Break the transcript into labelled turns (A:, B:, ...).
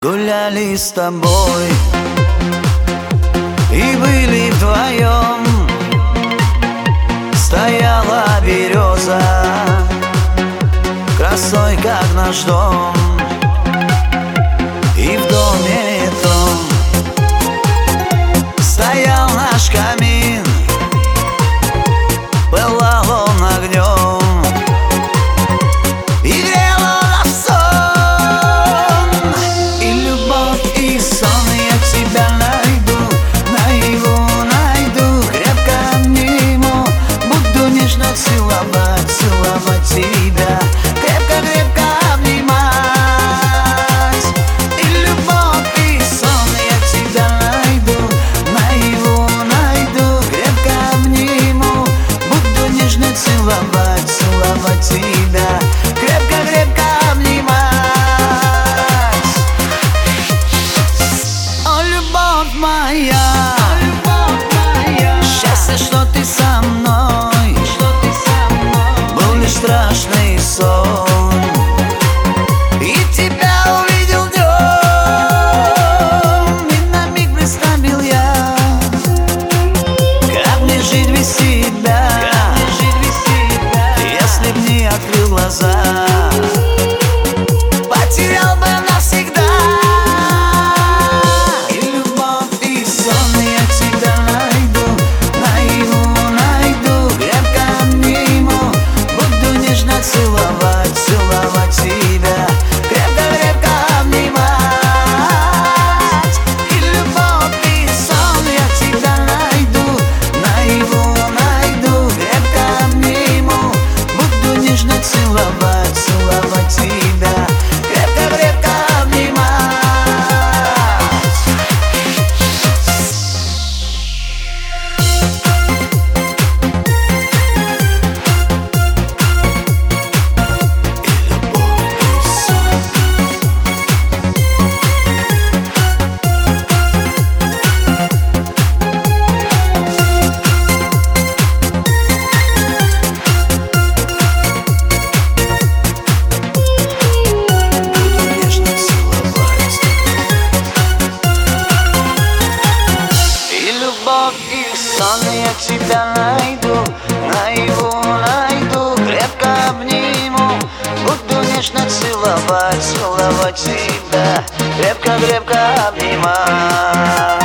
A: Гуляли с тобой и были вдвоем. Стояла береза красой, как наш дом, и в доме том стоял наш камин, пылал он огнем и грел он сон. И любовь, и сон я тебя найду, наяву найду, крепко обниму, буду нежно целовать, целовать тебя, крепко-крепко обнимать. И любовь, и сон я тебя найду, наяву найду, крепко обниму, буду нежно целовать, целовать тебя, крепко-крепко обнимать. О, любовь моя, счастье, что ты со мной, был лишь страшный сон, и тебя увидел днем, и на миг представил я, как мне жить без тебя, если б не открыл глаза, потерял бы навсегда. И любовь, и сон я тебя найду, наяву найду, крепко обниму, буду нежно целовать, целовать тебя, крепко-крепко обнимать. И любовь, и сон я тебя найду, наяву найду, крепко обниму, буду нежно целовать, целовать тебя, крепко-крепко обнимать. И сон я тебя найду, наяву найду, крепко обниму, буду нежно целовать, целовать тебя, крепко-крепко обнимать.